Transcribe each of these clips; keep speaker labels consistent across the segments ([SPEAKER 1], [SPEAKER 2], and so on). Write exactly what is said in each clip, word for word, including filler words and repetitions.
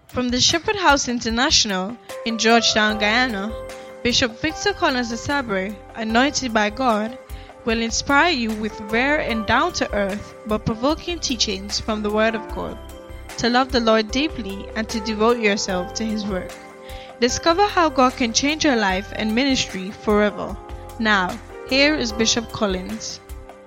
[SPEAKER 1] From the Shepherd House International in Georgetown, Guyana, Bishop Victor Collins Asabre, anointed by God, will inspire you with rare and down-to-earth but provoking teachings from the Word of God, to love the Lord deeply and to devote yourself to His work. Discover how God can change your life and ministry forever. Now, here is Bishop Collins.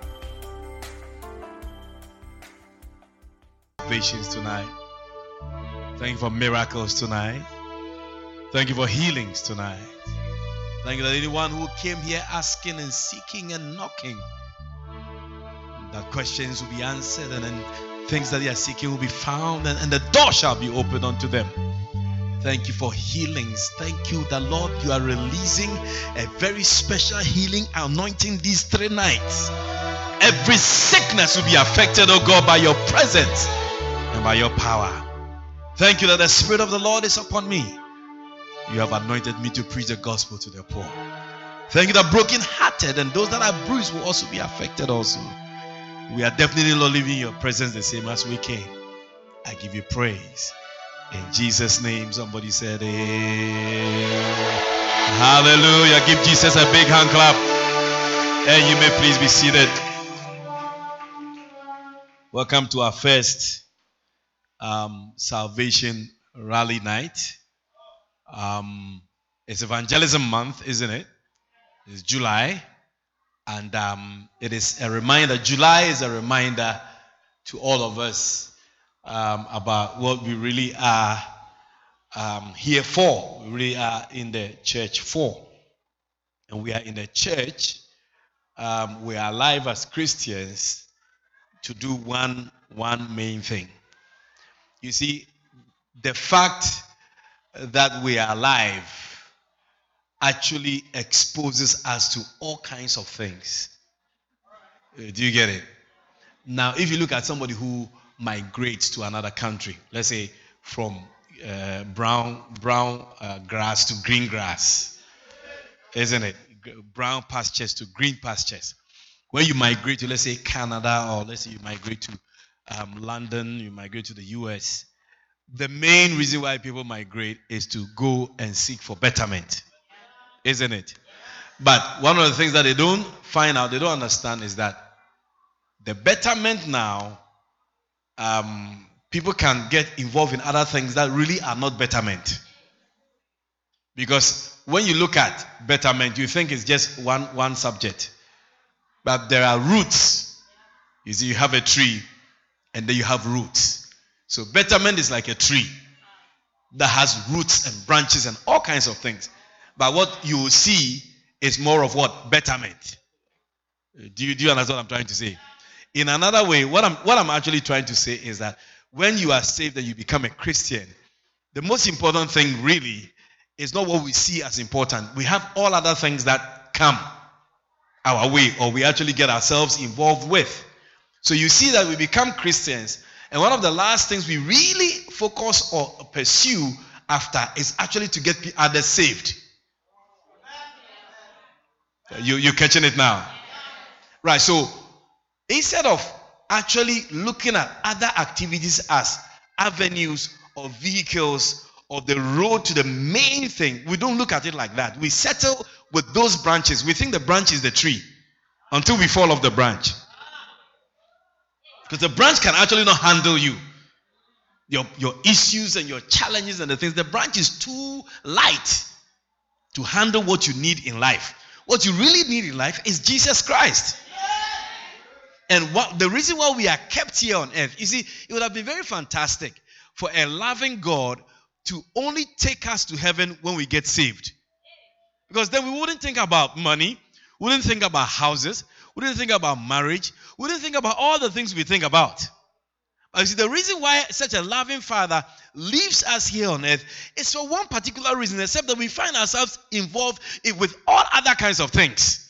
[SPEAKER 2] Salvations tonight. Thank you for miracles tonight. Thank you for healings tonight. Thank you that anyone who came here asking and seeking and knocking, that questions will be answered and then things that they are seeking will be found, and, and the door shall be opened unto them. Thank you for healings. Thank you that, Lord, you are releasing a very special healing anointing these three nights. Every sickness will be affected, oh God, by your presence and by your power. Thank you that the Spirit of the Lord is upon me. You have anointed me to preach the gospel to the poor. Thank you that broken-hearted and those that are bruised will also be affected also. We are definitely not leaving your presence the same as we came. I give you praise. In Jesus' name, somebody said, amen. Hallelujah. Give Jesus a big hand clap. And you may please be seated. Welcome to our first um, Salvation Rally Night. Um, it's Evangelism Month, isn't it? It's July. And um, it is a reminder. July is a reminder to all of us um, about what we really are um, here for. We really are in the church for. And we are in the church. Um, we are alive as Christians to do one, one main thing. You see, the fact that we are alive actually exposes us to all kinds of things. Uh, Do you get it? Now, if you look at somebody who migrates to another country, let's say from uh, brown brown uh, grass to green grass, isn't it? G- Brown pastures to green pastures. When you migrate to, let's say, Canada, or let's say you migrate to um, London, you migrate to the U S, the main reason why people migrate is to go and seek for betterment, isn't it? But one of the things that they don't find out, they don't understand, is that the betterment now, um, people can get involved in other things that really are not betterment. Because when you look at betterment, you think it's just one, one subject. But there are roots. You see, you have a tree, and then you have roots. So betterment is like a tree that has roots and branches and all kinds of things. But what you will see is more of what? Betterment. Do you, do you understand what I'm trying to say? In another way, what I'm, what I'm actually trying to say is that when you are saved and you become a Christian, the most important thing really is not what we see as important. We have all other things that come our way, or we actually get ourselves involved with. So you see that we become Christians, and one of the last things we really focus or pursue after is actually to get others saved. You, you're catching it now? Right, so instead of actually looking at other activities as avenues or vehicles or the road to the main thing, we don't look at it like that. We settle with those branches. We think the branch is the tree until we fall off the branch. Because the branch can actually not handle you. Your, your issues and your challenges and the things. The branch is too light to handle what you need in life. What you really need in life is Jesus Christ. And what the reason why we are kept here on earth, you see, it would have been very fantastic for a loving God to only take us to heaven when we get saved. Because then we wouldn't think about money, wouldn't think about houses, wouldn't think about marriage, wouldn't think about all the things we think about. But you see, the reason why such a loving Father leaves us here on earth is for one particular reason, except that we find ourselves involved in, with all other kinds of things.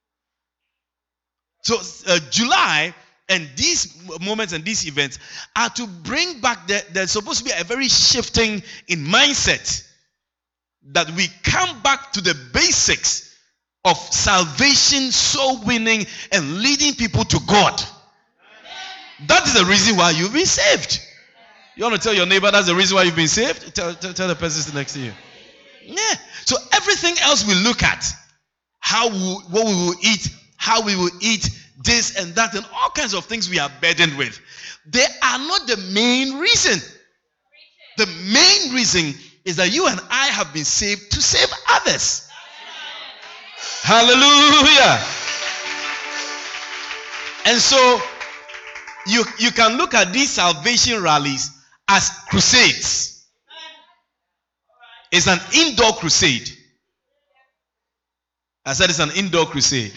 [SPEAKER 2] So uh, July and these moments and these events are to bring back, the, there's supposed to be a very shifting in mindset, that we come back to the basics of salvation, soul winning, and leading people to God. That is the reason why you've been saved. You want to tell your neighbor that's the reason why you've been saved? Tell, tell, tell the person sitting next to you. Yeah. So everything else we look at, how we, what we will eat, how we will eat this and that, and all kinds of things we are burdened with. They are not the main reason. The main reason is that you and I have been saved to save others. Hallelujah. And so you, you can look at these salvation rallies as crusades. It's an indoor crusade. I said it's an indoor crusade.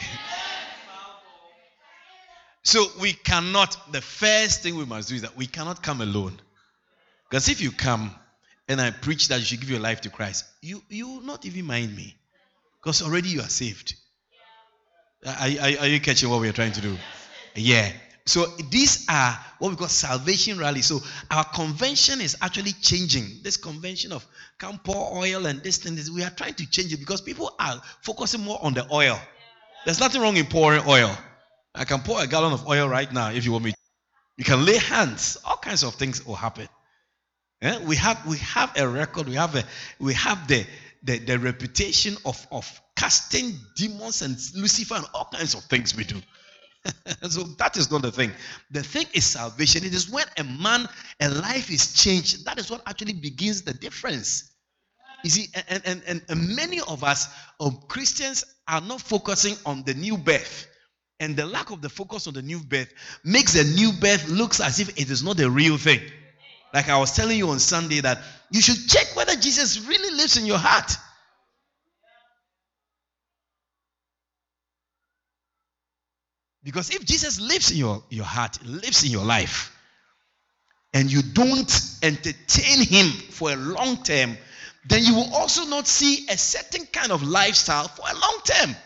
[SPEAKER 2] So we cannot, the first thing we must do is that we cannot come alone. Because if you come and I preach that you should give your life to Christ, you, you will not even mind me. Because already you are saved. Are, are, are you catching what we are trying to do? Yeah. So these are what we call salvation rallies. So our convention is actually changing. This convention of come pour oil and this thing, we are trying to change it because people are focusing more on the oil. There's nothing wrong in pouring oil. I can pour a gallon of oil right now if you want me. You can lay hands. All kinds of things will happen. Yeah? We have we have a record. We have a we have the the, the reputation of, of casting demons and Lucifer and all kinds of things we do. So that is not the thing. The thing is salvation. It is when a man, a life is changed. That is what actually begins the difference. You see, and, and, and, and many of us, um, Christians, are not focusing on the new birth. And the lack of the focus on the new birth makes the new birth looks as if it is not the real thing. Like I was telling you on Sunday that you should check whether Jesus really lives in your heart. Because if Jesus lives in your, your heart, lives in your life, and you don't entertain him for a long term, then you will also not see a certain kind of lifestyle for a long term.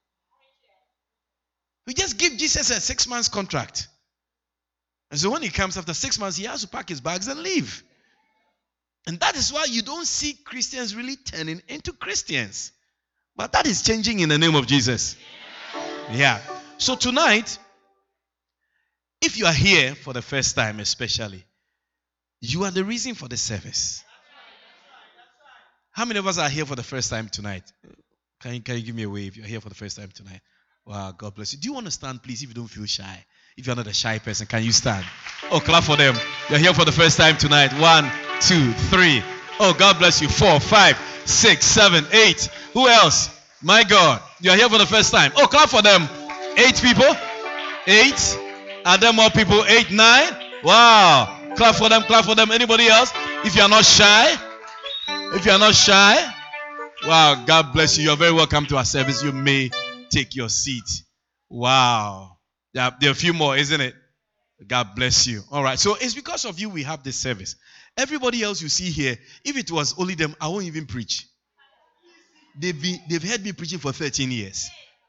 [SPEAKER 2] We just give Jesus a six months contract. And so when he comes after six months, he has to pack his bags and leave. And that is why you don't see Christians really turning into Christians. But that is changing in the name of Jesus. Yeah. So tonight, if you are here for the first time especially, you are the reason for the service. How many of us are here for the first time tonight? Can you, can you give me a wave if you're here for the first time tonight? Wow, God bless you. Do you want to stand, please, if you don't feel shy? If you're not a shy person, can you stand? Oh, clap for them. You're here for the first time tonight. One, two, three. Oh, God bless you. Four, five, six, seven, eight. Who else? My God. You're here for the first time. Oh, clap for them. Eight people? Eight? Are there more people? Eight, nine? Wow. Clap for them, clap for them. Anybody else? If you are not shy, if you are not shy, wow, God bless you. You're very welcome to our service. You may take your seat. Wow. Yeah, there are a few more, isn't it? God bless you. All right. So it's because of you we have this service. Everybody else you see here, if it was only them, I won't even preach. They've been, they've heard me preaching for thirteen years.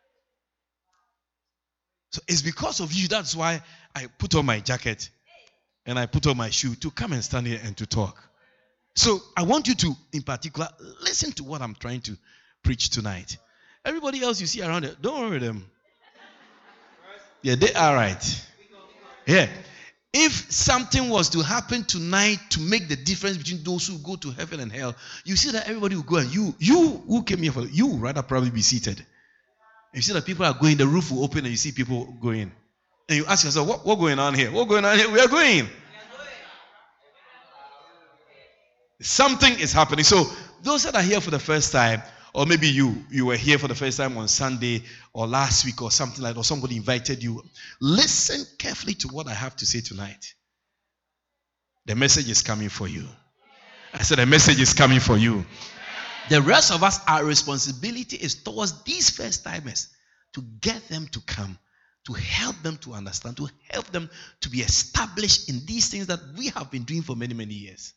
[SPEAKER 2] So it's because of you. That's why I put on my jacket and I put on my shoe to come and stand here and to talk. So I want you to, in particular, listen to what I'm trying to preach tonight. Everybody else you see around it, don't worry them. Yeah, they are right. Yeah. If something was to happen tonight to make the difference between those who go to heaven and hell, you see that everybody will go and you, you who came here for, you would rather probably be seated. You see that people are going, the roof will open and you see people going. And you ask yourself, what, what's going on here? What's going on here? We are going. Something is happening. So those that are here for the first time, or maybe you, you were here for the first time on Sunday or last week or something like that, or somebody invited you, listen carefully to what I have to say tonight. The message is coming for you. I said the message is coming for you. The rest of us, our responsibility is towards these first timers to get them to come, to help them to understand, to help them to be established in these things that we have been doing for many, many years.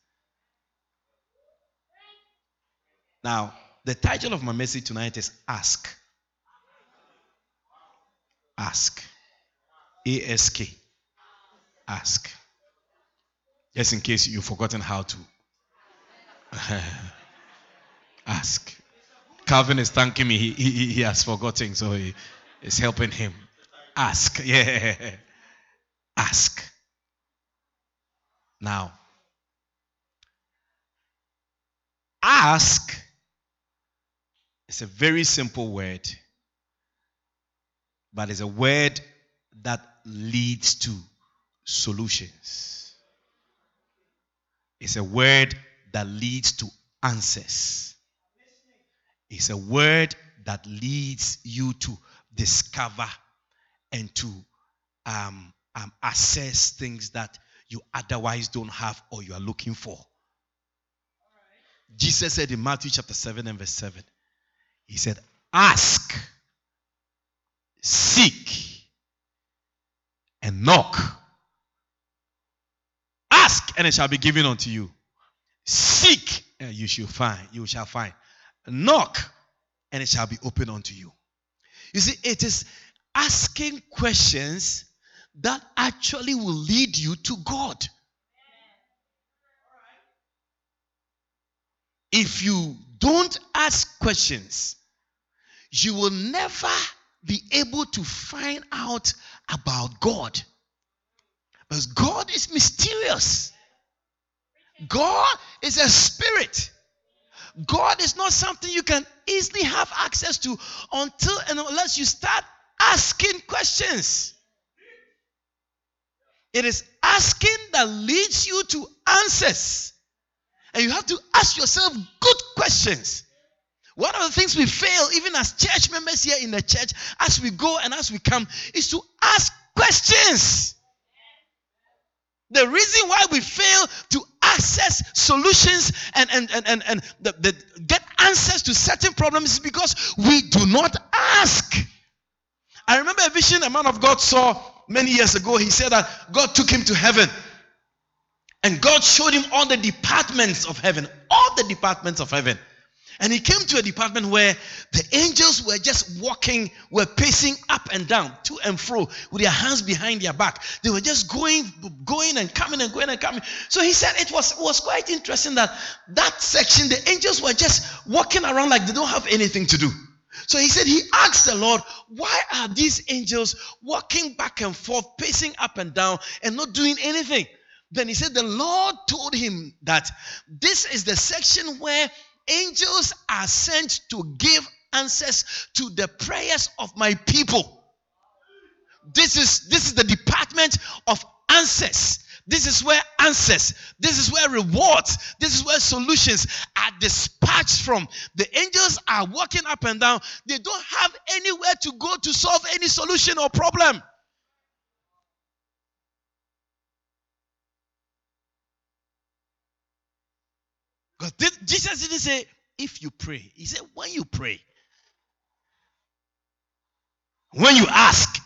[SPEAKER 2] Now, the title of my message tonight is Ask. Ask. A S K. Ask. Just in case you've forgotten how to. Ask. Calvin is thanking me. He, he, he has forgotten, so he is helping him. Ask. Yeah. Ask. Now, ask is a very simple word, but it's a word that leads to solutions. It's a word that leads to answers. It's a word that leads you to discover and to um, um, assess things that you otherwise don't have or you are looking for. Jesus said in Matthew chapter seven and verse seven, he said, ask, seek, and knock. Ask, and it shall be given unto you. Seek, and you shall find. You shall find. Knock, and it shall be opened unto you. You see, it is asking questions that actually will lead you to God. If you don't ask questions, you will never be able to find out about God. Because God is mysterious. God is a spirit. God is not something you can easily have access to until and unless you start asking questions. It is asking that leads you to answers. And you have to ask yourself good questions. One of the things we fail, even as church members here in the church, as we go and as we come, is to ask questions. The reason why we fail to access solutions and, and, and, and, and the, the, get answers to certain problems is because we do not ask. I remember a vision a man of God saw many years ago. He said that God took him to heaven. And God showed him all the departments of heaven. All the departments of heaven. And he came to a department where the angels were just walking, were pacing up and down, to and fro, with their hands behind their back. They were just going, going and coming and going and coming. So he said it was, was quite interesting that that section, the angels were just walking around like they don't have anything to do. So he said he asked the Lord, why are these angels walking back and forth, pacing up and down and not doing anything? Then he said the Lord told him that this is the section where angels are sent to give answers to the prayers of my people. This is, this is the department of answers. This is where answers, this is where rewards, this is where solutions are dispatched from. The angels are walking up and down. They don't have anywhere to go to solve any solution or problem. Because Jesus didn't say, if you pray. He said, when you pray. When you ask.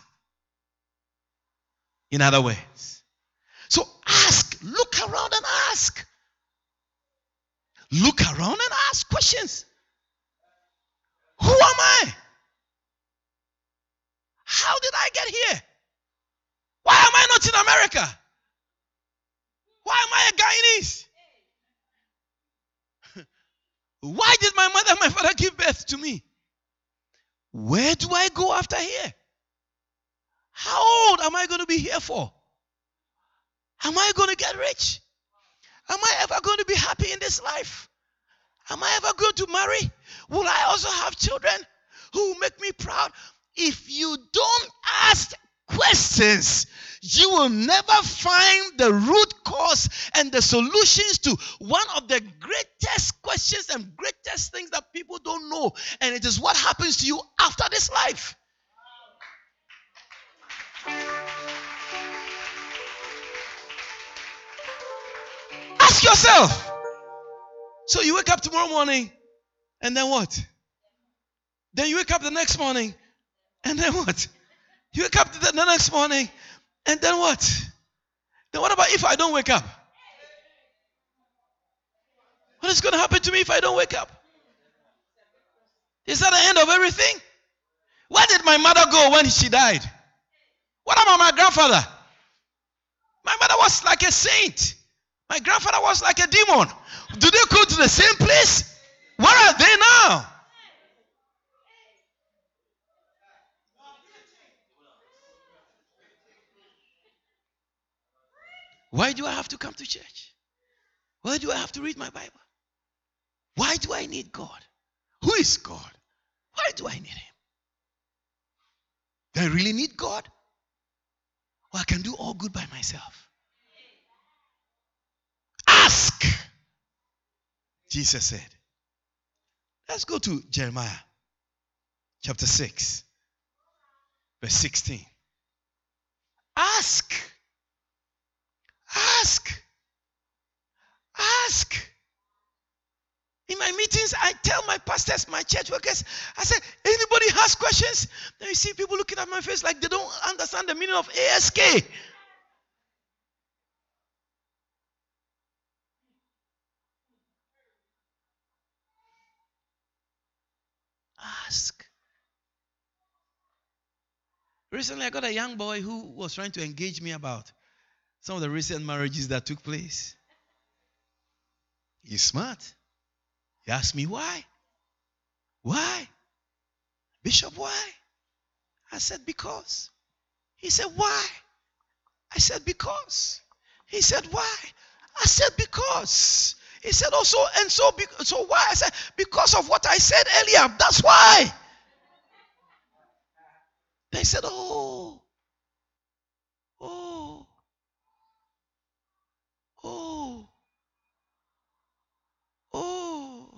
[SPEAKER 2] In other words. So ask. Look around and ask. Look around and ask questions. Who am I? How did I get here? Why am I not in America? Why am I a Guyanese? Why did my mother and my father give birth to me? Where do I go after here? How old am I going to be here for? Am I going to get rich? Am I ever going to be happy in this life? Am I ever going to marry? Will I also have children who will make me proud? If you don't ask questions, you will never find the root cause and the solutions to one of the greatest questions and greatest things that people don't know. And it is what happens to you after this life. Ask yourself. So you wake up tomorrow morning, and then what? Then you wake up the next morning, and then what? You wake up the next morning, and then what? Then what about if I don't wake up? What is going to happen to me if I don't wake up? Is that the end of everything? Where did my mother go when she died? What about my grandfather? My mother was like a saint. My grandfather was like a demon. Do they go to the same place? Where are they now? Why do I have to come to church? Why do I have to read my Bible? Why do I need God? Who is God? Why do I need him? Do I really need God? Or I can do all good by myself? Ask, Jesus said. Let's go to Jeremiah chapter six, verse sixteen. Ask. Ask. Ask. In my meetings, I tell my pastors, my church workers, I say, anybody has questions? Then you see people looking at my face like they don't understand the meaning of A S K. Ask. Recently, I got a young boy who was trying to engage me about some of the recent marriages that took place. He's smart. He asked me why. Why? Bishop, why? I said, because. He said, why? I said, because. He said, why? I said, because. He said, also, and so, so why? I said, because of what I said earlier. That's why. They said, oh, oh, oh, oh.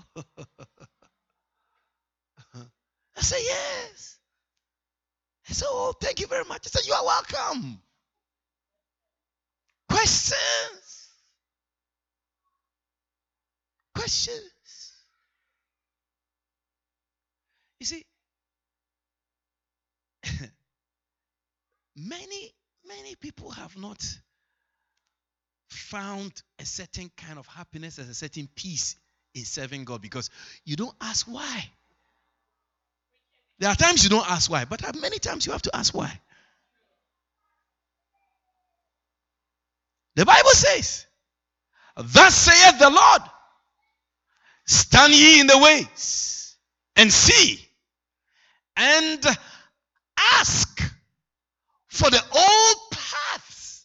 [SPEAKER 2] I said, yes. I said, oh, thank you very much. I said, you are welcome. Questions. Questions. You see, many, many people have not found a certain kind of happiness and a certain peace in serving God because you don't ask why. There are times you don't ask why, but many times you have to ask why. The Bible says, thus saith the Lord, stand ye in the ways and see and ask for the old paths.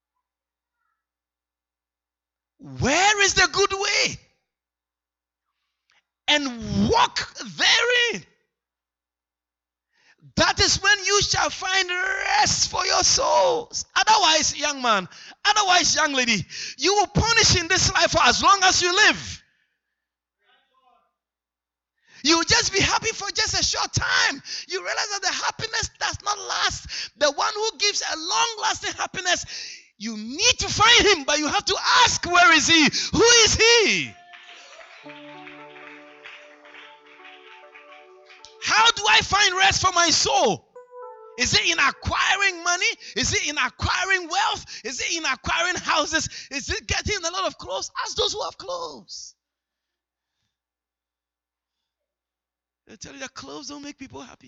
[SPEAKER 2] Where is the good way? And walk therein. That is when you shall find rest for your souls. Otherwise, young man, otherwise, young lady, you will punish in this life for as long as you live. You will just be happy for just a short time. You realize that the happiness does not last. The one who gives a long-lasting happiness, you need to find him, but you have to ask, where is he? Who is he? How do I find rest for my soul? Is it in acquiring money? Is it in acquiring wealth? Is it in acquiring houses? Is it getting a lot of clothes? Ask those who have clothes. They tell you that clothes don't make people happy.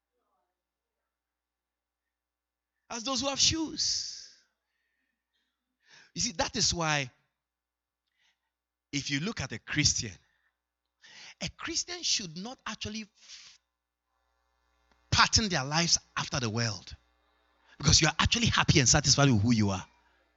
[SPEAKER 2] Ask those who have shoes. You see, that is why if you look at a Christian, a Christian should not actually pattern their lives after the world, because you are actually happy and satisfied with who you are.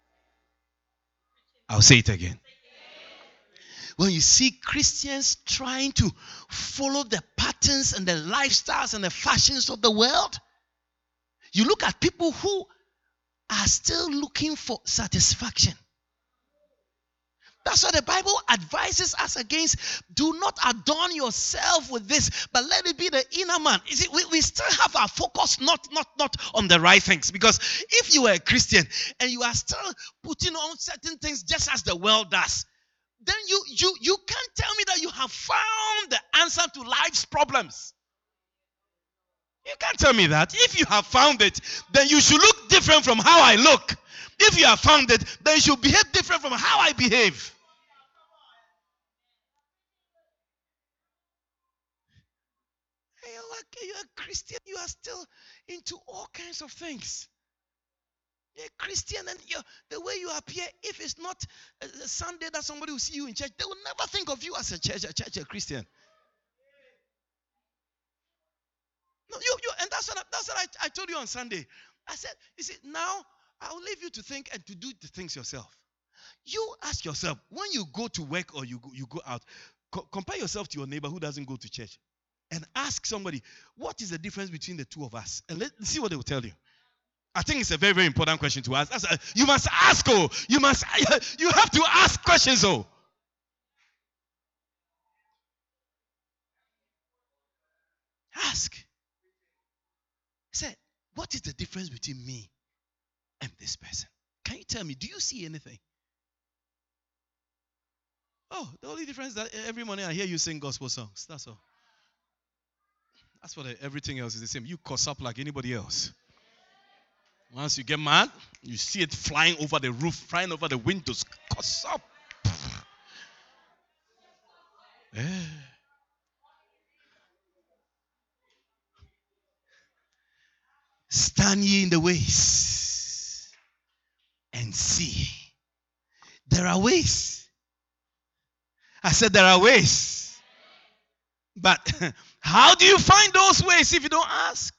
[SPEAKER 2] I'll say it again. When you see Christians trying to follow the patterns and the lifestyles and the fashions of the world, you look at people who are still looking for satisfaction. That's why the Bible advises us against, do not adorn yourself with this, but let it be the inner man. You see, we, we still have our focus not, not, not on the right things. Because if you are a Christian and you are still putting on certain things just as the world does, then you, you, you can't tell me that you have found the answer to life's problems. You can't tell me that. If you have found it, then you should look different from how I look. If you have found it, then you should behave different from how I behave. You're a Christian, you are still into all kinds of things. You're a Christian, and you're, the way you appear, if it's not a, a Sunday that somebody will see you in church, they will never think of you as a church, a church, a Christian. No, you, you, and that's what, I, that's what I, I told you on Sunday. I said, you see, now I'll leave you to think and to do the things yourself. You ask yourself, when you go to work or you go, you go out, Co- compare yourself to your neighbor who doesn't go to church and ask somebody, what is the difference between the two of us? And let's see what they will tell you. I think it's a very, very important question to ask. That's a, you must ask, oh. You must, you have to ask questions, oh. Ask. Say, what is the difference between me and this person? Can you tell me? Do you see anything? Oh, the only difference is that every morning I hear you sing gospel songs. That's all. That's what everything else is the same. You cuss up like anybody else. Once you get mad, you see it flying over the roof, flying over the windows. Cuss up. Yeah. Stand ye in the ways and see. There are ways. I said there are ways. But how do you find those ways if you don't ask?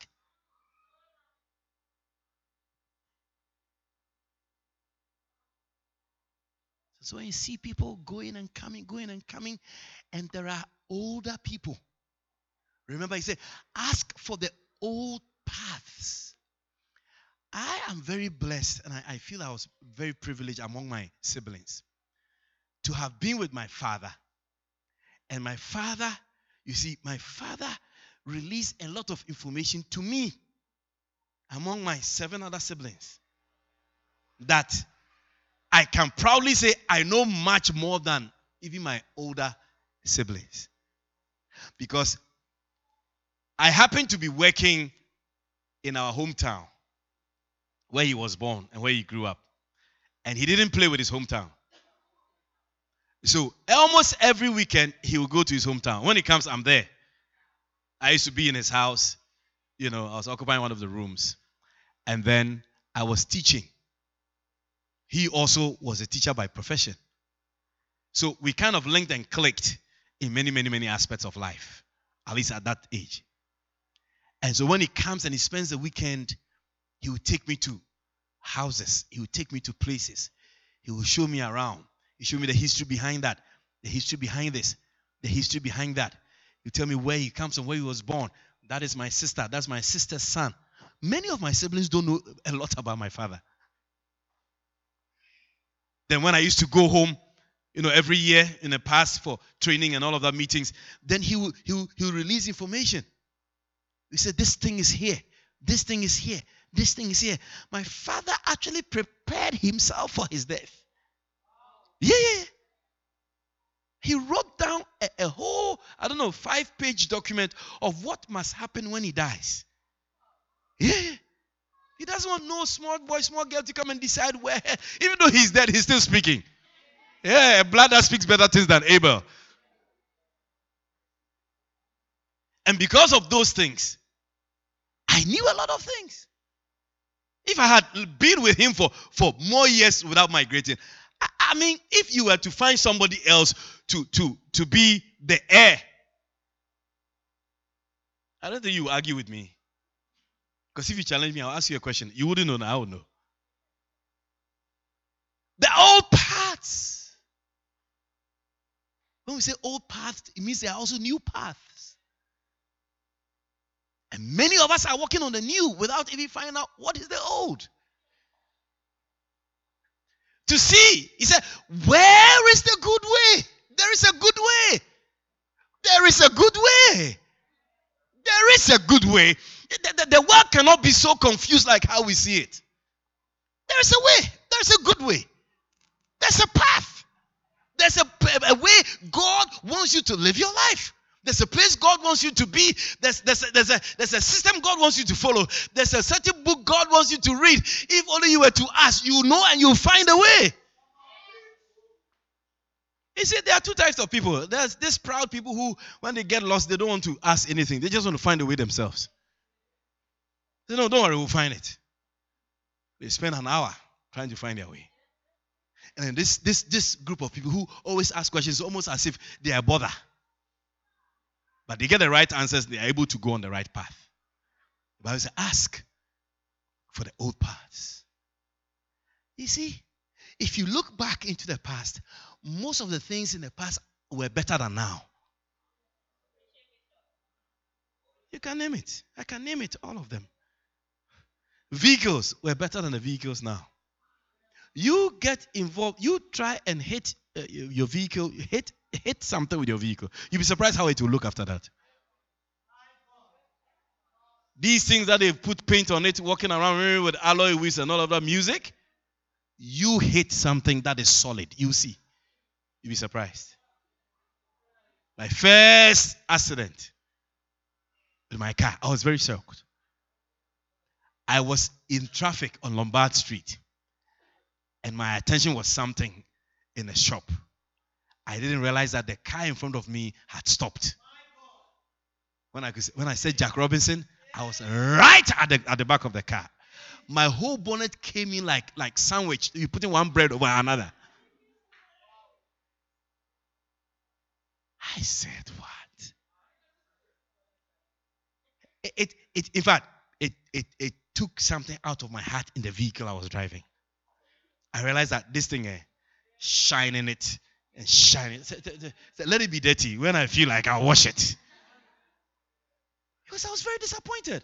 [SPEAKER 2] So when you see people going and coming, going and coming, and there are older people. Remember, he said, ask for the old paths. I am very blessed, and I, I feel I was very privileged among my siblings to have been with my father. And my father, you see, my father released a lot of information to me among my seven other siblings that I can proudly say I know much more than even my older siblings. Because I happen to be working in our hometown where he was born and where he grew up. And he didn't play with his hometown. So almost every weekend he will go to his hometown. When he comes, I'm there. I used to be in his house. You know, I was occupying one of the rooms. And then I was teaching. He also was a teacher by profession. So we kind of linked and clicked in many, many, many aspects of life, at least at that age. And so when he comes and he spends the weekend, he will take me to houses. He will take me to places. He will show me around. He will show me the history behind that, the history behind this, the history behind that. He will tell me where he comes from, where he was born. That is my sister. That's my sister's son. Many of my siblings don't know a lot about my father. Then when I used to go home, you know, every year in the past for training and all of that meetings, then he will, he will, he will release information. He said, this thing is here. This thing is here. This thing is here. My father actually prepared himself for his death. Yeah, yeah. He wrote down a, a whole, I don't know, five-page document of what must happen when he dies. Yeah, yeah. He doesn't want no small boy, small girl to come and decide where. Even though he's dead, he's still speaking. Yeah, blood that speaks better things than Abel. And because of those things, I knew a lot of things. If I had been with him for, for more years without migrating, I, I mean, if you were to find somebody else to, to, to be the heir, I don't think you will argue with me. Because if you challenge me, I'll ask you a question. You wouldn't know, now I would know. The old paths. When we say old paths, it means there are also new paths. And many of us are walking on the new without even finding out what is the old. To see, he said, where is the good way? There is a good way. There is a good way. There is a good way. The, the, the world cannot be so confused like how we see it. There is a way. There is a good way. There's a path. There's a, a way God wants you to live your life. There's a place God wants you to be. There's, there's, a, there's, a, there's a system God wants you to follow. There's a certain book God wants you to read. If only you were to ask, you know and you'll find a way. You see, there are two types of people. There's these proud people who, when they get lost, they don't want to ask anything. They just want to find a way themselves. They know, don't worry, we'll find it. They spend an hour trying to find their way. And then this, this, this group of people who always ask questions almost as if they are bother. But they get the right answers, they are able to go on the right path. The Bible says, ask for the old paths. You see, if you look back into the past, most of the things in the past were better than now. You can name it. I can name it, all of them. Vehicles were better than the vehicles now. You get involved, you try and hit uh, your vehicle, hit hit something with your vehicle. You'll be surprised how it will look after that. These things that they put paint on it, walking around with alloy wheels and all of that music, you hit something that is solid. You see. You'll be surprised. My first accident with my car, I was very shocked. I was in traffic on Lombard Street, and my attention was something in a shop. I didn't realize that the car in front of me had stopped. When I when I said Jack Robinson, I was right at the at the back of the car. My whole bonnet came in like like sandwich. You putting one bread over another. I said, what? It, it, it in fact, it, it, it took something out of my heart in the vehicle I was driving. I realized that this thing, eh, shining it and shining it. Let it be dirty. When I feel like I'll wash it. Because I was very disappointed.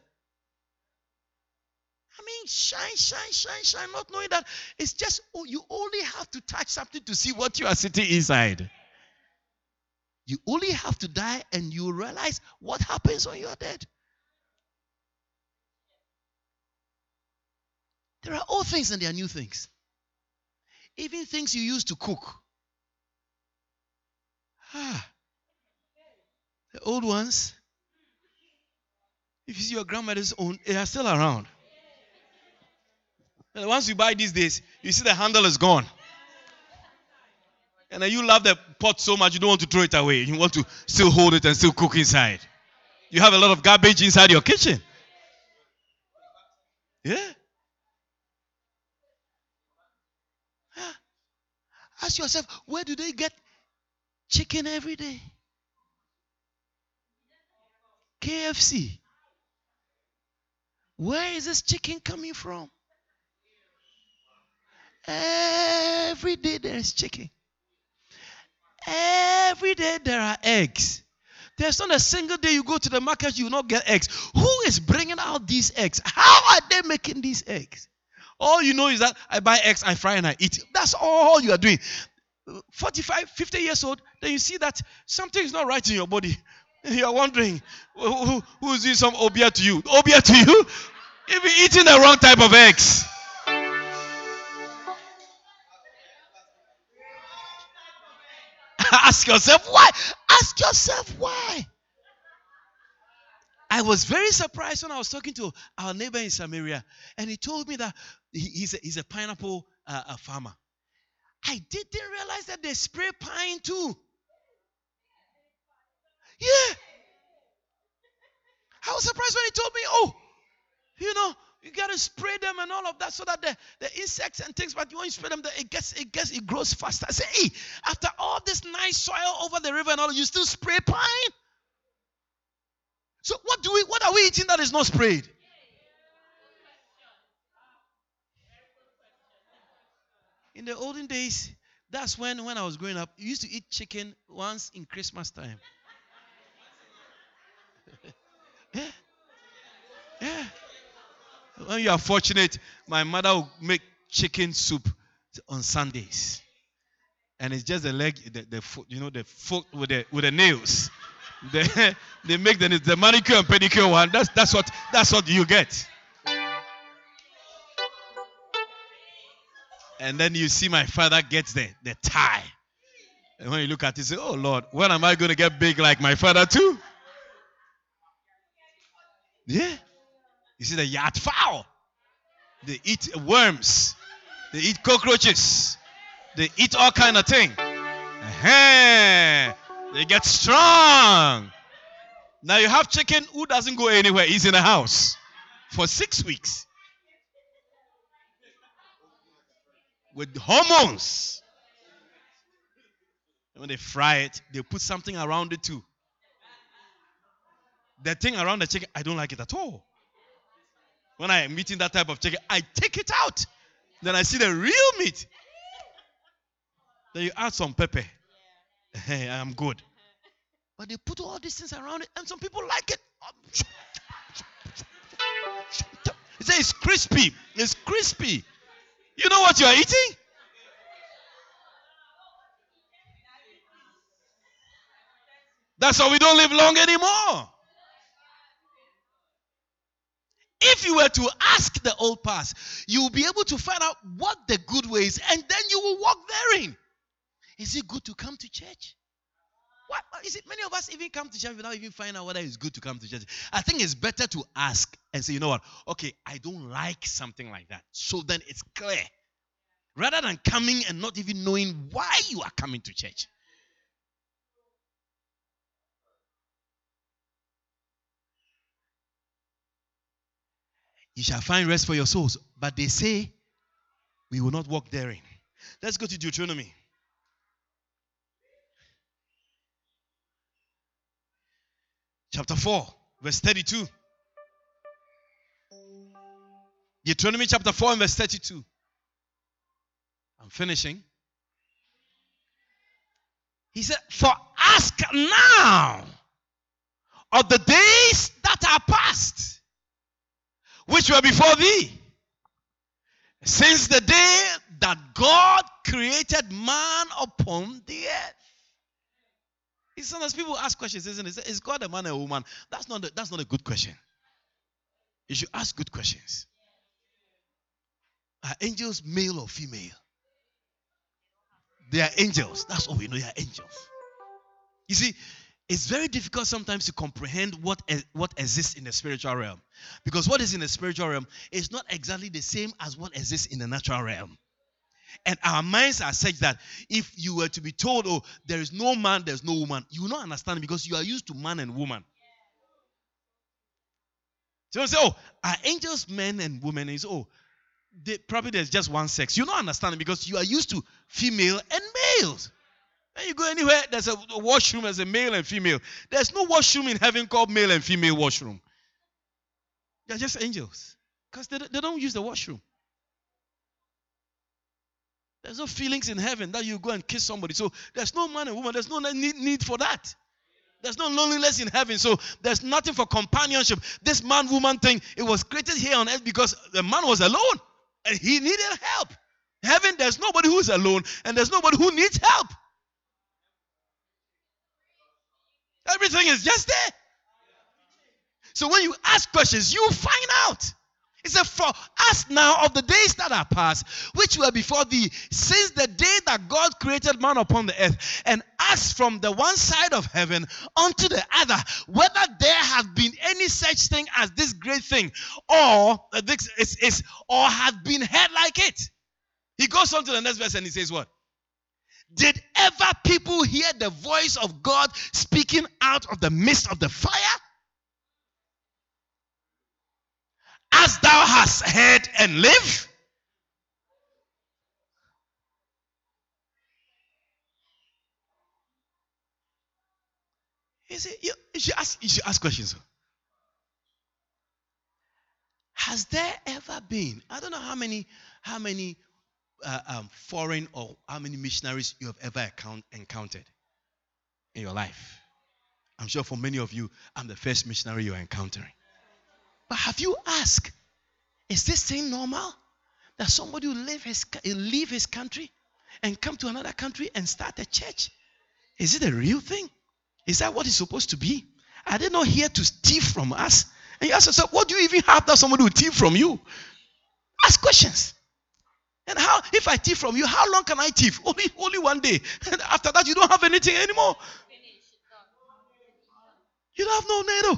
[SPEAKER 2] I mean, shine, shine, shine, shine, not knowing that it's just, oh, you only have to touch something to see what you are sitting inside. You only have to die and you realize what happens when you are dead. There are old things and there are new things. Even things you used to cook. Ah, the old ones, if you see your grandmother's own, they are still around. And the ones you buy these days, you see the handle is gone. And then you love the pot so much you don't want to throw it away. You want to still hold it and still cook inside. You have a lot of garbage inside your kitchen. Yeah. yeah. Ask yourself, where do they get chicken every day? K F C. Where is this chicken coming from? Every day there is chicken. Every day there are eggs. There's not a single day you go to the market you will not get eggs. Who is bringing out these eggs? How are they making these eggs? All you know is that I buy eggs, I fry and I eat. That's all you are doing. forty-five, fifty years old, then you see that something is not right in your body. You are wondering, who, who, who is doing some obia to you? Obia to you? You've been eating the wrong type of eggs. Ask yourself why. Ask yourself why. I was very surprised when I was talking to our neighbor in Samaria, and he told me that he, he's, a, he's a pineapple uh, a farmer. I didn't realize that they spray pine too. Yeah. I was surprised when he told me, oh, you know, you got to spray them and all of that so that the, the insects and things, but when you spray them, it gets, it gets, it grows faster. I say, hey, after all this nice soil over the river and all, you still spray pine? So what do we, what are we eating that is not sprayed? In the olden days, that's when, when I was growing up, you used to eat chicken once in Christmas time. yeah. Yeah. When you are fortunate, my mother will make chicken soup on Sundays, and it's just the leg, the, the foot, you know, the foot with the with the nails. They they make the the manicure and pedicure one. That's that's what that's what you get. And then you see my father gets the the tie, and when you look at it, you say, "Oh Lord, when am I going to get big like my father too?" Yeah. You see the yard fowl. They eat worms. They eat cockroaches. They eat all kind of thing. Uh-huh. They get strong. Now you have chicken who doesn't go anywhere. He's in the house for six weeks. With hormones. And when they fry it, they put something around it too. The thing around the chicken, I don't like it at all. When I am eating that type of chicken, I take it out. Then I see the real meat. Then you add some pepper Hey, I'm good. But they put all these things around it, and some people like it. They say it's crispy. It's crispy. You know what you are eating? That's why we don't live long anymore. If you were to ask the old past, you will be able to find out what the good way is, and then you will walk therein. Is it good to come to church? What is it? Many of us even come to church without even finding out whether it's good to come to church. I think it's better to ask and say, you know what? Okay, I don't like something like that. So then it's clear. Rather than coming and not even knowing why you are coming to church. You shall find rest for your souls. But they say, we will not walk therein. Let's go to Deuteronomy. Chapter four, verse thirty-two. Deuteronomy chapter four and verse thirty-two. I'm finishing. He said, for ask now of the days that are past, which were before thee, since the day that God created man upon the earth. Sometimes people ask questions, isn't it? Is God a man or a woman? That's not a, that's not a good question. You should ask good questions. Are angels male or female? They are angels. That's all we know. They are angels. You see, it's very difficult sometimes to comprehend what, what exists in the spiritual realm. Because what is in the spiritual realm is not exactly the same as what exists in the natural realm. And our minds are such that if you were to be told, oh, there is no man, there's no woman, you will not understand because you are used to man and woman. So you say, oh, are angels men and women? And you say, oh, they, probably there's just one sex. You don't understand because you are used to female and males. When you go anywhere, there's a washroom as a male and female. There's no washroom in heaven called male and female washroom. They're just angels because they, they don't use the washroom. There's no feelings in heaven that you go and kiss somebody. So there's no man and woman. There's no need, need for that. There's no loneliness in heaven. So there's nothing for companionship. This man-woman thing, it was created here on earth because the man was alone. And he needed help. Heaven, there's nobody who's alone. And there's nobody who needs help. Everything is just there. So when you ask questions, you find out. He said, for us now of the days that are past, which were before thee, since the day that God created man upon the earth, and us from the one side of heaven unto the other, whether there has been any such thing as this great thing, or uh, this is, is or has been heard like it. He goes on to the next verse and he says what? Did ever people hear the voice of God speaking out of the midst of the fire? As thou hast heard and live? You see, you, you, should ask, you should ask questions. Has there ever been, I don't know how many, how many uh, um, foreign or how many missionaries you have ever account, encountered in your life? I'm sure for many of you, I'm the first missionary you're encountering. But have you asked, is this thing normal? That somebody will leave his, leave his country and come to another country and start a church? Is it a real thing? Is that what it's supposed to be? Are they not here to steal from us? And you ask yourself, what do you even have that somebody will steal from you? Ask questions. And how, if I thief from you, how long can I thief? Only, only one day. And after that, you don't have anything anymore. You don't have no NATO.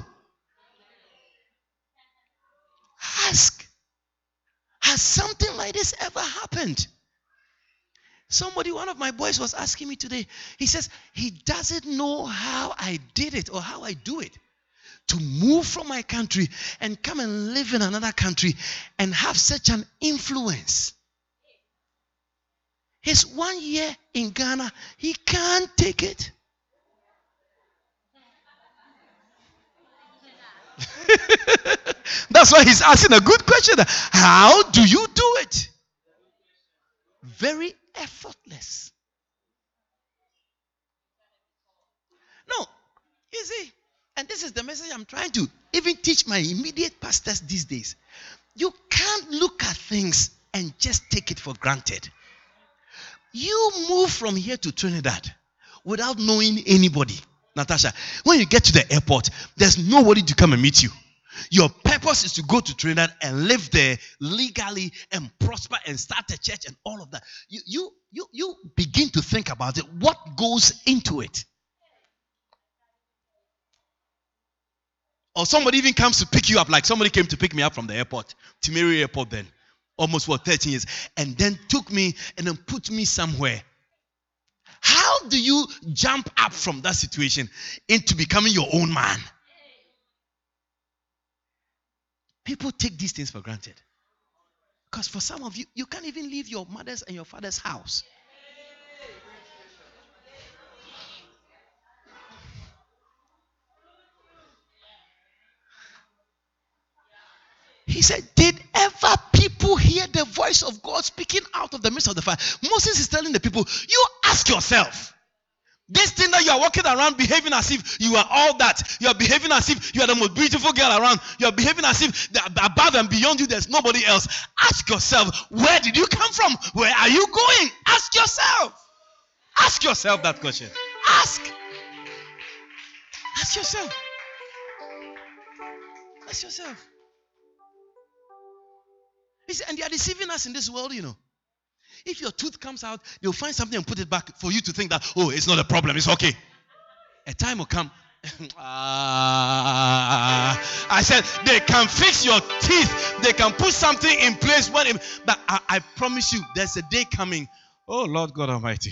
[SPEAKER 2] Ask. Has something like this ever happened? Somebody, one of my boys was asking me today. He says he doesn't know how I did it or how I do it. To move from my country and come and live in another country and have such an influence. His one year in Ghana, he can't take it. That's why he's asking a good question. How do you do it? Very effortless.
[SPEAKER 3] No, you see, and this is the message I'm trying to even teach my immediate pastors these days. You can't look at things and just take it for granted. You move from here to Trinidad without knowing anybody. Natasha, when you get to the airport, there's nobody to come and meet you. Your purpose is to go to Trinidad and live there legally and prosper and start a church and all of that. You, you, you, you begin to think about it. What goes into it? Or somebody even comes to pick you up, like somebody came to pick me up from the airport, Timeri Airport then, almost for thirteen years, and then took me and then put me somewhere. How do you jump up from that situation into becoming your own man? People take these things for granted. Because for some of you, you can't even leave your mother's and your father's house. He said, did ever people hear the voice of God speaking out of the midst of the fire? Moses is telling the people, you ask yourself, this thing that you are walking around behaving as if you are all that. You are behaving as if you are the most beautiful girl around. You are behaving as if above and beyond you there's nobody else. Ask yourself, where did you come from? Where are you going? Ask yourself. Ask yourself that question. Ask. Ask yourself. Ask yourself. And they are deceiving us in this world, you know. If your tooth comes out, they'll find something and put it back for you to think that, oh, it's not a problem, it's okay. A time will come. uh, I said, they can fix your teeth. They can put something in place. When it, but I, I promise you, there's a day coming. Oh, Lord God Almighty.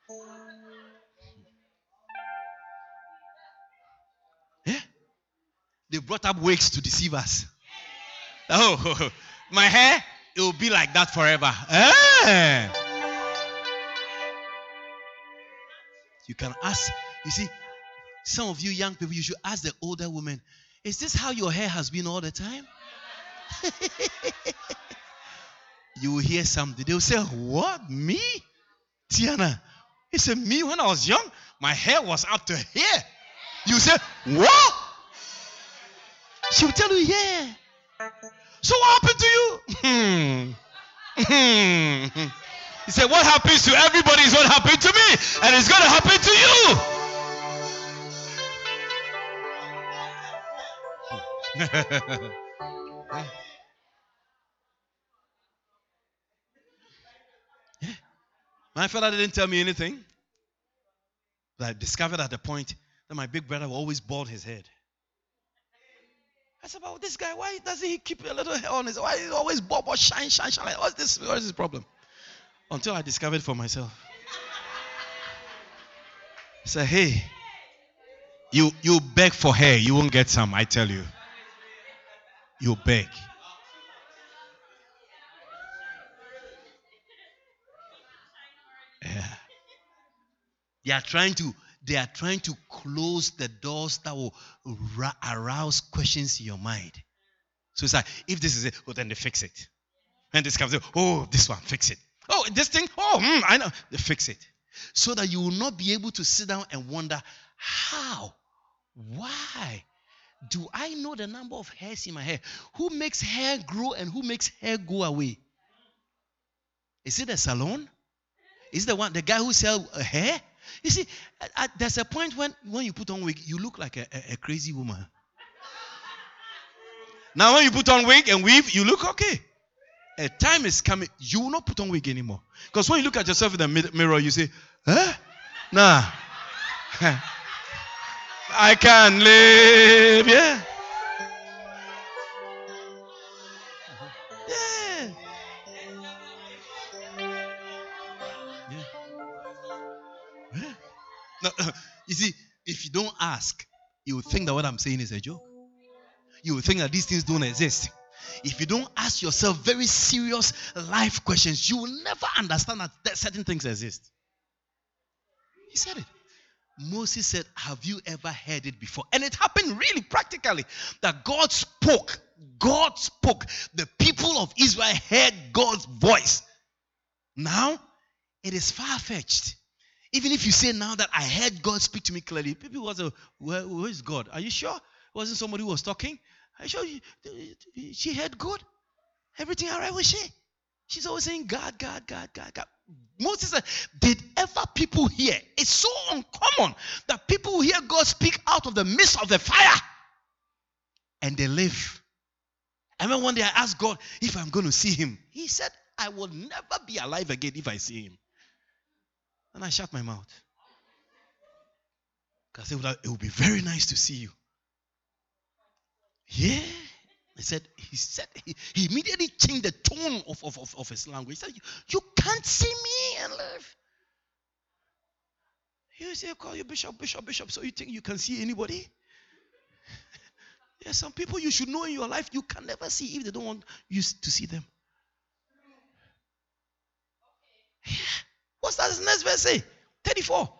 [SPEAKER 3] Yeah? They brought up wigs to deceive us. Oh, my hair, it will be like that forever. Eh? You can ask, you see, some of you young people, you should ask the older women, is this how your hair has been all the time? You will hear something. They will say, what? Me? Tiana? He said, me when I was young, my hair was up to here. You say, what? She will tell you, yeah. So what happened to you? Hmm. Hmm. He said, what happens to everybody is what happened to me. And it's going to happen to you. Yeah. My father didn't tell me anything. But I discovered at the point that my big brother always bald his head. I said, well, this guy, why doesn't he keep a little hair on his head? Why is he always bob or shine, shine, shine? What's this? What is this problem? Until I discovered for myself. I said, hey, you, you beg for hair, you won't get some, I tell you. You beg. Yeah. They are trying to They are trying to close the doors that will ra- arouse questions in your mind. So it's like, if this is it, oh, then they fix it. And this comes, oh, this one, fix it. Oh, this thing, oh, mm, I know. They fix it. So that you will not be able to sit down and wonder, how? Why? Do I know the number of hairs in my hair? Who makes hair grow and who makes hair go away? Is it a salon? Is it the one, the guy who sells hair? You see, at, there's a point when, when you put on wig, you look like a, a, a crazy woman. Now, when you put on wig and weave, you look okay. A time is coming, you will not put on wig anymore. Because when you look at yourself in the mirror, you say, huh? Nah. I can live, yeah. Yeah. Yeah. No, you see, if you don't ask, you will think that what I'm saying is a joke. You will think that these things don't exist. If you don't ask yourself very serious life questions, you will never understand that certain things exist. He said it. Moses said, have you ever heard it before? And it happened really practically. That God spoke. God spoke. The people of Israel heard God's voice. Now, it is far-fetched. Even if you say now that I heard God speak to me clearly, people will say, where, where is God? Are you sure? It wasn't somebody who was talking? Are you sure you, she heard God? Everything all right with she? She's always saying, God, God, God, God, God. Moses said, did ever people hear? It's so uncommon that people will hear God speak out of the midst of the fire and they live. I remember one day I asked God if I'm going to see him. He said, I will never be alive again if I see him. And I shut my mouth. Because it would be very nice to see you. Yeah. He said, he said, he, he immediately changed the tone of, of, of, of his language. He said, you, you can't see me and live. You say, call you bishop, bishop, bishop, so you think you can see anybody? There are some people you should know in your life you can never see if they don't want you to see them. Yeah. What's that next verse say? thirty-four.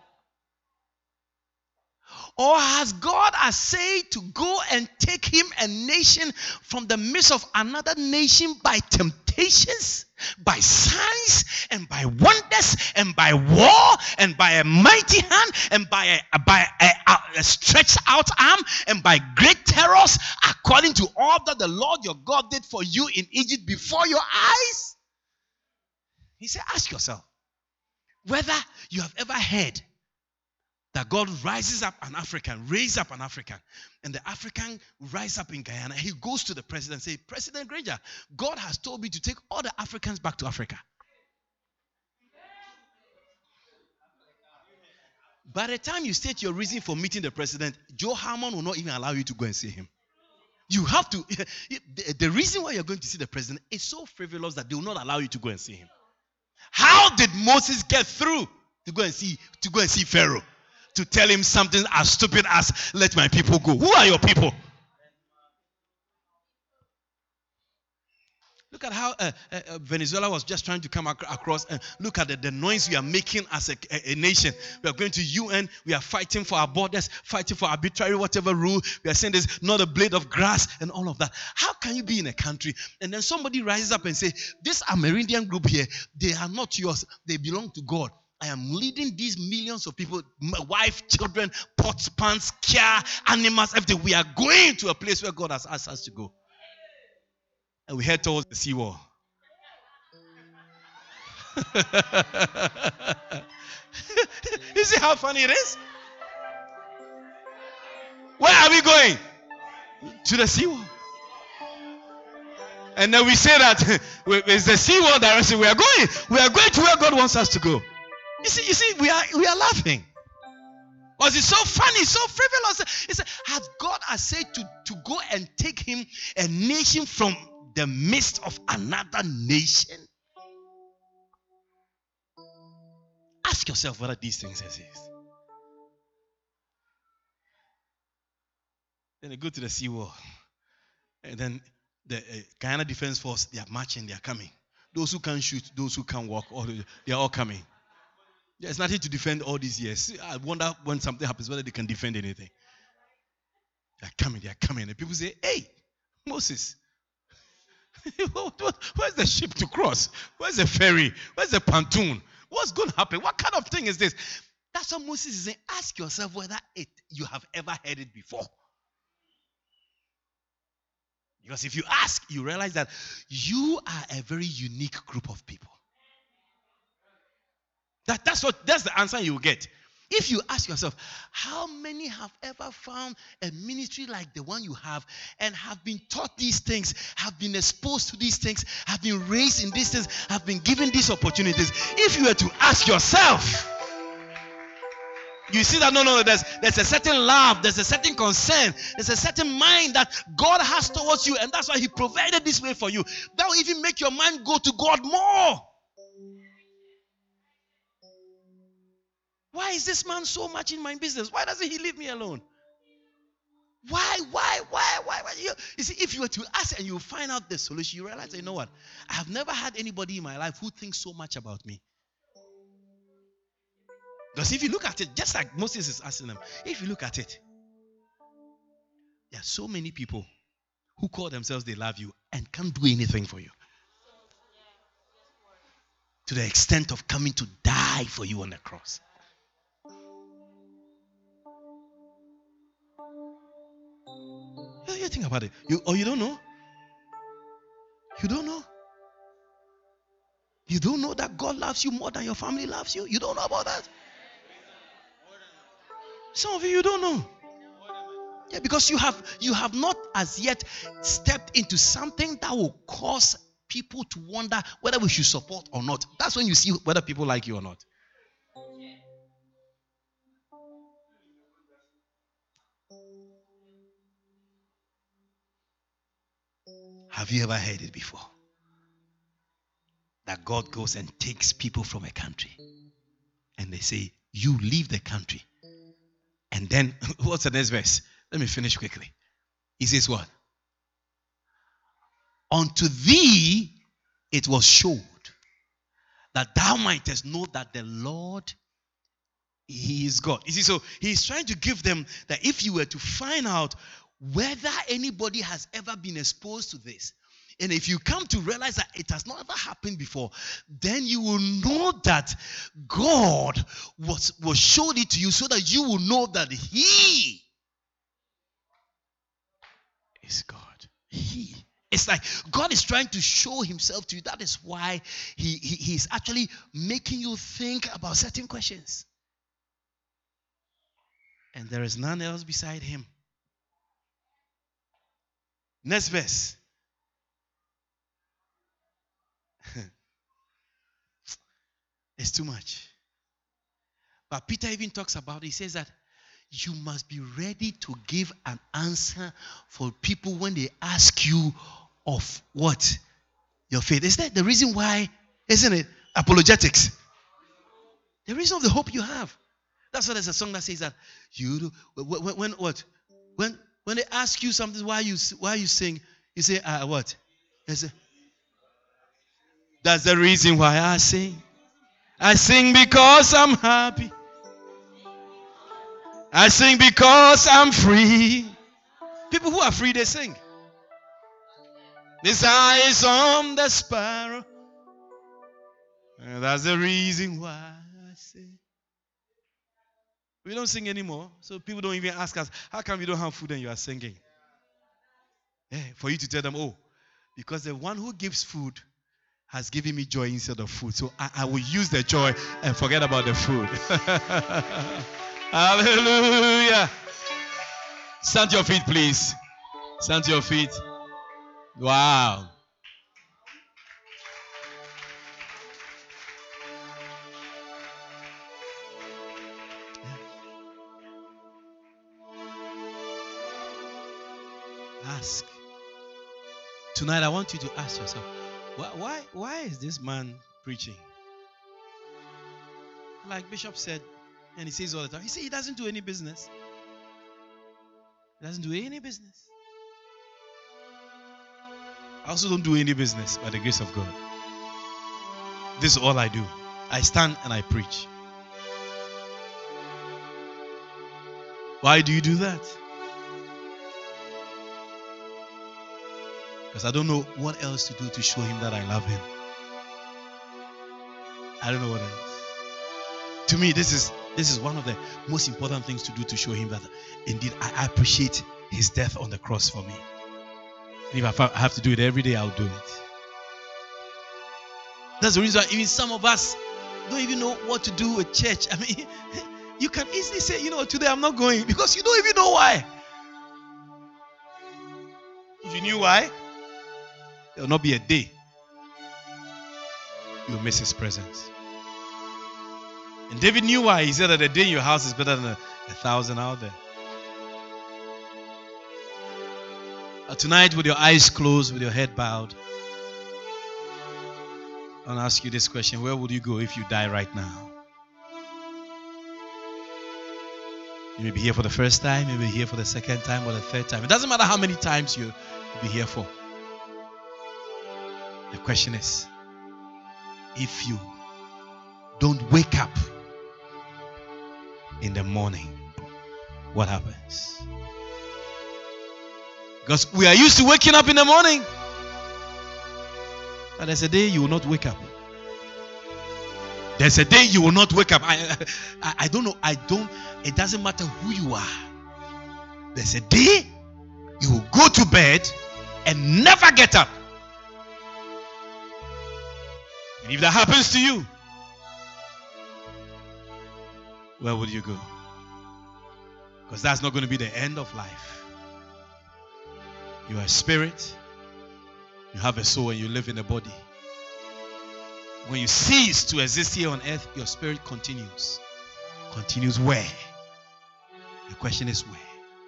[SPEAKER 3] Or has God essayed to go and take him a nation from the midst of another nation by temptations, by signs, and by wonders, and by war, and by a mighty hand, and by a, by a, a, a stretched out arm, and by great terrors, according to all that the Lord your God did for you in Egypt before your eyes? He said, ask yourself whether you have ever heard that God rises up an African, raises up an African, and the African rises up in Guyana. He goes to the president and says, President Granger, God has told me to take all the Africans back to Africa. By the time you state your reason for meeting the president, Joe Harmon will not even allow you to go and see him. You have to, the, the reason why you're going to see the president is so frivolous that they will not allow you to go and see him. How did Moses get through to go and see, to go and see Pharaoh? To tell him something as stupid as, let my people go. Who are your people? Look at how uh, uh, Venezuela was just trying to come ac- across and look at the, the noise we are making as a, a, a nation. We are going to U N. We are fighting for our borders, fighting for arbitrary whatever rule. We are saying there's not a blade of grass and all of that. How can you be in a country and then somebody rises up and say, this Amerindian group here, they are not yours. They belong to God. I am leading these millions of people, my wife, children, pots, pans, care, animals, everything. We are going to a place where God has asked us to go. And we head towards the seawall. You see how funny it is? Where are we going? To the seawall. And then we say that it's the seawall direction we are going. We are going to where God wants us to go. You see, you see, we are we are laughing. Was it so funny, so frivolous? He said, has God essayed to, to go and take him a nation from the midst of another nation? Ask yourself whether these things exist. Then they go to the seawall. And then the uh, Guyana Defense Force, they are marching, they are coming. Those who can shoot, those who can walk, all, they are all coming. There's nothing to defend all these years. I wonder when something happens whether they can defend anything. They're coming, they're coming. And people say, hey, Moses, where's the ship to cross? Where's the ferry? Where's the pontoon? What's going to happen? What kind of thing is this? That's what Moses is saying. Ask yourself whether it you have ever heard it before. Because if you ask, you realize that you are a very unique group of people. That, that's what that's the answer you will get. If you ask yourself, how many have ever found a ministry like the one you have and have been taught these things, have been exposed to these things, have been raised in these things, have been given these opportunities? If you were to ask yourself, you see that no, no, no, there's, there's a certain love, there's a certain concern, there's a certain mind that God has towards you, and that's why he provided this way for you. That will even make your mind go to God more. Why is this man so much in my business? Why doesn't he leave me alone? Why, why, why, why? why? You, you see, if you were to ask and you find out the solution, you realize, you know what? I have never had anybody in my life who thinks so much about me. Because if you look at it, just like Moses is asking them, if you look at it, there are so many people who call themselves they love you and can't do anything for you. To the extent of coming to die for you on the cross. anything about it. You or you don't know? You don't know? You don't know that God loves you more than your family loves you? You don't know about that? Some of you, you don't know. Yeah, because you have you have not as yet stepped into something that will cause people to wonder whether we should support or not. That's when you see whether people like you or not. Have you ever heard it before? That God goes and takes people from a country and they say, you leave the country. And then, what's the next verse? Let me finish quickly. He says what? Unto thee it was showed that thou mightest know that the Lord, He is God. You see, so He's trying to give them that if you were to find out whether anybody has ever been exposed to this, and if you come to realize that it has not ever happened before, then you will know that God was, was showed it to you so that you will know that He is God. He. It's like God is trying to show Himself to you. That is why He, he He's actually making you think about certain questions. And there is none else beside Him. Next verse. It's too much. But Peter even talks about it. He says that you must be ready to give an answer for people when they ask you of what? Your faith. Is that the reason why, isn't it? Apologetics. The reason of the hope you have. That's why there's a song that says that you do, when, when what? When when they ask you something, why you why you sing, you say, uh, what? You say, that's the reason why I sing. I sing because I'm happy. I sing because I'm free. People who are free, they sing. This eye is on the sparrow. And that's the reason why I sing. We don't sing anymore. So people don't even ask us, how come you don't have food and you are singing? Yeah, for you to tell them, oh, because the one who gives food has given me joy instead of food. So I, I will use the joy and forget about the food. Hallelujah. Stand to your feet, please. Stand to your feet. Wow. Ask. Tonight I want you to ask yourself, why, why, why is this man preaching? Like Bishop said, and he says all the time, he says he doesn't do any business. He doesn't do any business. I also don't do any business by the grace of God. This is all I do. I stand and I preach. Why do you do that? Because I don't know what else to do to show him that I love him. I don't know what else. To me, this is this is one of the most important things to do to show him that indeed I appreciate his death on the cross for me. And if I have to do it every day, I'll do it. That's the reason why even some of us don't even know what to do with church. I mean, you can easily say, you know, today I'm not going because you don't even know why. If you knew why, there will not be a day you'll miss his presence. And David knew why. He said that a day in your house is better than a, a thousand out there. Uh, tonight, with your eyes closed, with your head bowed, I want to ask you this question. Where would you go if you die right now? You may be here for the first time, you may be here for the second time or the third time. It doesn't matter how many times you'll be here for. The question is, if you don't wake up in the morning, what happens? Because we are used to waking up in the morning. But there's a day you will not wake up. There's a day you will not wake up. I, I, I don't know. I don't. It doesn't matter who you are. There's a day You will go to bed and never get up. And if that happens to you, where will you go? Because that's not going to be the end of life. You are a spirit, you have a soul, and you live in a body. When you cease to exist here on earth, your spirit continues. Continues where? The question is where?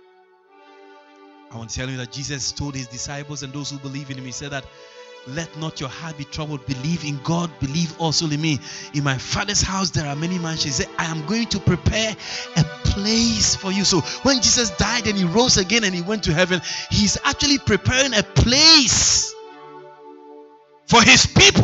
[SPEAKER 3] I want to tell you that Jesus told his disciples and those who believe in him, he said that, let not your heart be troubled. Believe in God, believe also in me. In my Father's house there are many mansions. He said, I am going to prepare a place for you. So when Jesus died and he rose again and he went to heaven, he's actually preparing a place for his people.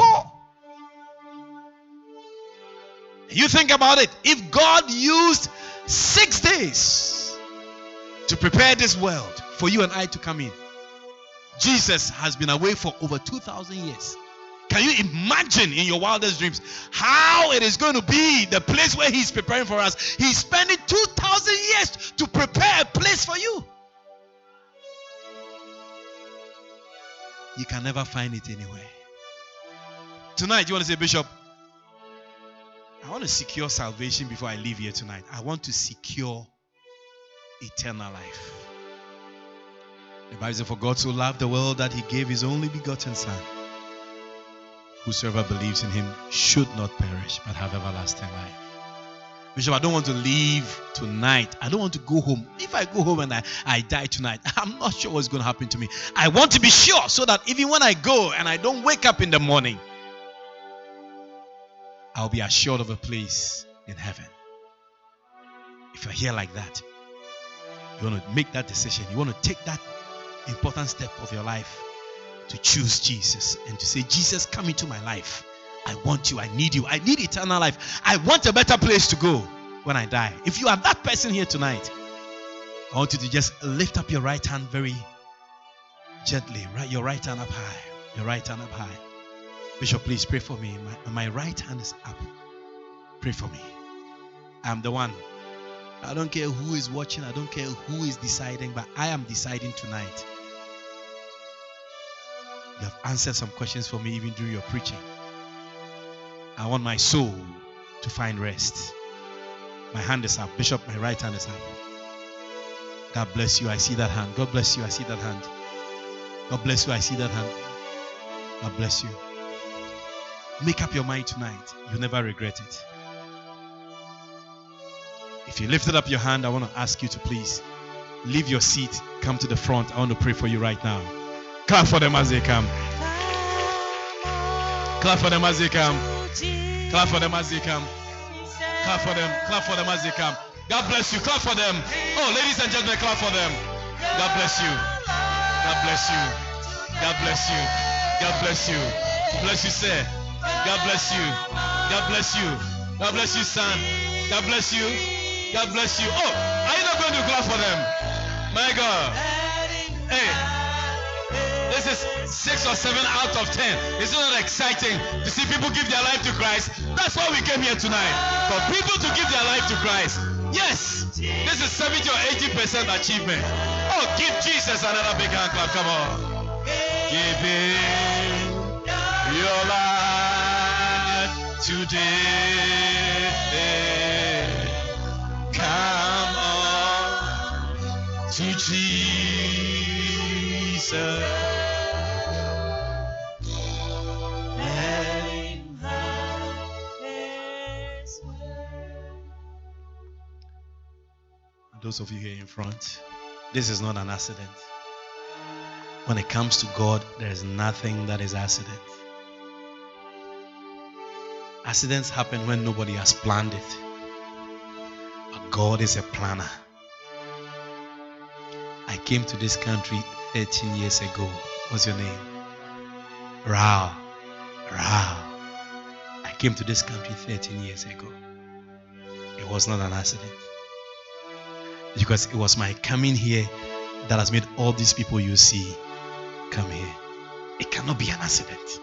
[SPEAKER 3] You think about it. If God used six days to prepare this world for you and I to come in, Jesus has been away for over two thousand years. Can you imagine in your wildest dreams how it is going to be the place where he's preparing for us? He's spending two thousand years to prepare a place for you. You can never find it anywhere. Tonight, you want to say, Bishop, I want to secure salvation before I leave here tonight. I want to secure eternal life. The Bible says, for God so loved the world that he gave his only begotten Son. Whosoever believes in him should not perish, but have everlasting life. Bishop, I don't want to leave tonight. I don't want to go home. If I go home and I, I die tonight, I'm not sure what's going to happen to me. I want to be sure so that even when I go and I don't wake up in the morning, I'll be assured of a place in heaven. If you're here like that, you want to make that decision. You want to take that important step of your life to choose Jesus and to say, Jesus, come into my life. I want you. I need you. I need eternal life. I want a better place to go when I die. If you are that person here tonight, I want you to just lift up your right hand very gently. Right, your right hand up high. Your right hand up high. Bishop, please pray for me. My, my right hand is up. Pray for me. I'm the one. I don't care who is watching. I don't care who is deciding, but I am deciding tonight. You have answered some questions for me even during your preaching. I want my soul to find rest. My hand is up. Bishop, my right hand is up. God bless you. I see that hand. God bless you. I see that hand. God bless you. I see that hand. God bless you. Make up your mind tonight. You'll never regret it. If you lifted up your hand, I want to ask you to please leave your seat. Come to the front. I want to pray for you right now. Clap for them as they come. Clap for them as they come. Clap for them as they come. Clap for them. Clap for them as they come. God bless you. Clap for them. Oh, ladies and gentlemen, clap for them. God bless you. God bless you. God bless you. God bless you. Bless you, sir. God bless you. God bless you. God bless you, son. God bless you. God bless you. Oh, are you not going to clap for them? My God. Hey. This is six or seven out of ten. Isn't it exciting to see people give their life to Christ? That's why we came here tonight. For people to give their life to Christ. Yes. This is seventy or eighty percent achievement. Oh, give Jesus another big hand clap. Come on. Give him your life today. Come on to Jesus. Those of you here in front, this is not an accident. When it comes to God, there is nothing that is accident. Accidents happen when nobody has planned it. But God is a planner. I came to this country thirteen years ago. What's your name? Rao. Rao. I came to this country thirteen years ago. It was not an accident. Because it was my coming here that has made all these people you see come here. It cannot be an accident.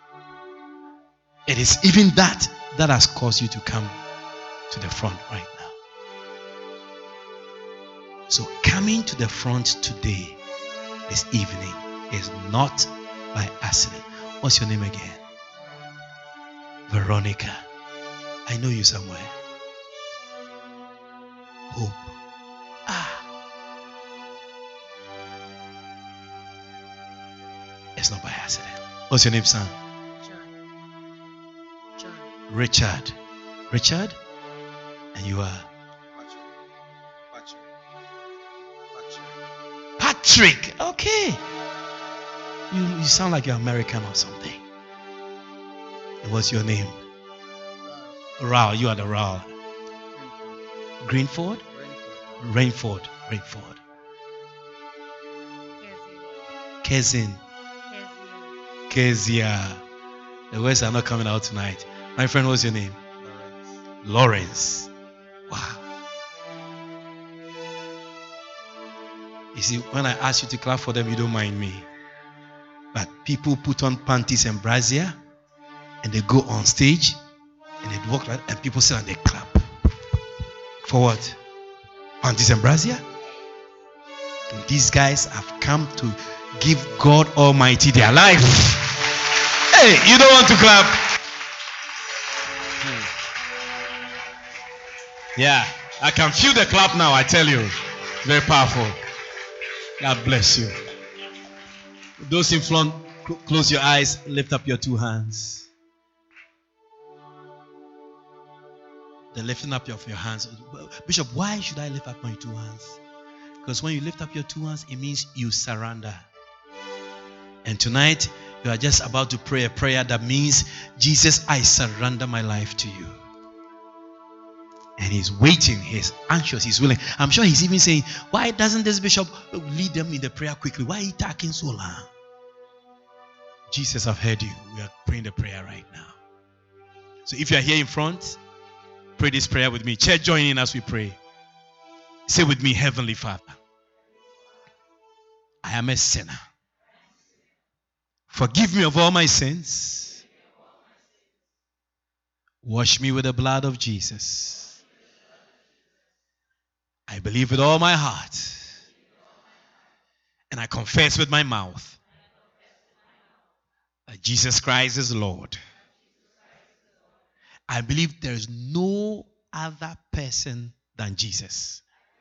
[SPEAKER 3] It is even that that has caused you to come to the front right now. So coming to the front today this evening is not by accident. What's your name again? Veronica. I know you somewhere. Hope. Ah. It's not by accident. What's your name, son?
[SPEAKER 4] John. John.
[SPEAKER 3] Richard. Richard? And you are?
[SPEAKER 4] Patrick. Patrick.
[SPEAKER 3] Patrick. Okay. You, you sound like you're American or something. And what's your name? Raul. You are the Raul. Greenford? Rainford. Rainford. Kezin. Kezia. The words are not coming out tonight. My friend, what's your name? Lawrence. Lawrence. Wow. You see, when I ask you to clap for them, you don't mind me. But people put on panties and brassiere and they go on stage and they walk like, and people sit and they clap. For what? Panties and brassiere? And these guys have come to give God Almighty their life. Hey, you don't want to clap? Hmm. Yeah, I can feel the clap now, I tell you. Very powerful. God bless you. Those in front, close your eyes, lift up your two hands. The lifting up of your hands. Bishop, why should I lift up my two hands? Because when you lift up your two hands, it means you surrender. And tonight, you are just about to pray a prayer that means, Jesus, I surrender my life to you. And he's waiting, he's anxious, he's willing. I'm sure he's even saying, why doesn't this bishop lead them in the prayer quickly? Why are you talking so long? Jesus, I've heard you. We are praying the prayer right now. So if you are here in front, pray this prayer with me. Church, join in as we pray. Say with me, Heavenly Father, I am a sinner. Forgive me of all my sins. Wash me with the blood of Jesus. I believe with all my heart. And I confess with my mouth that Jesus Christ is Lord. I believe there is no other person than Jesus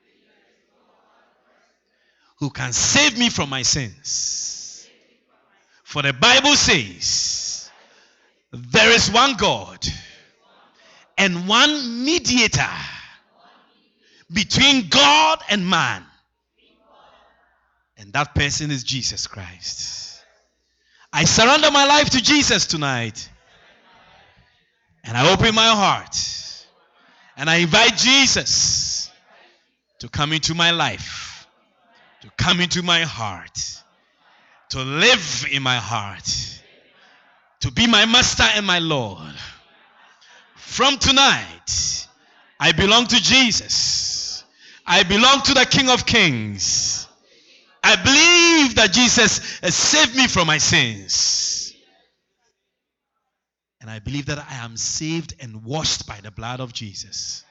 [SPEAKER 3] who can save me from my sins. For the Bible says, there is one God and one mediator between God and man. And that person is Jesus Christ. I surrender my life to Jesus tonight. And I open my heart. And I invite Jesus to come into my life. To come into my heart. To live in my heart. To be my master and my Lord. From tonight, I belong to Jesus. I belong to the King of Kings. I believe that Jesus has saved me from my sins. And I believe that I am saved and washed by the blood of Jesus.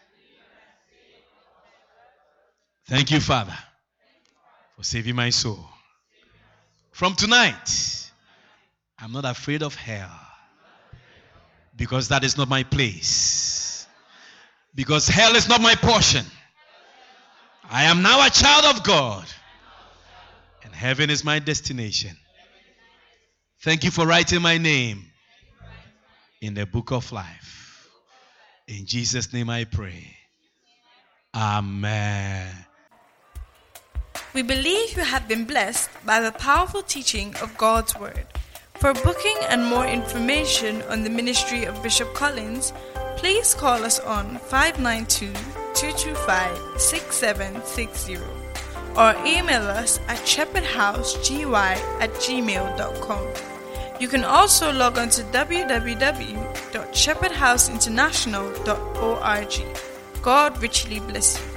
[SPEAKER 3] Thank you, Father, for saving my soul. From tonight, I'm not afraid of hell. Because that is not my place. Because hell is not my portion. I am now a child of God. And heaven is my destination. Thank you for writing my name in the book of life. In Jesus' name I pray. Amen.
[SPEAKER 1] We believe you have been blessed by the powerful teaching of God's Word. For booking and more information on the ministry of Bishop Collins, please call us on five nine two, two two five, six seven six zero or email us at shepherdhousegy at gmail dot com. You can also log on to w w w dot shepherd house international dot org. God richly bless you.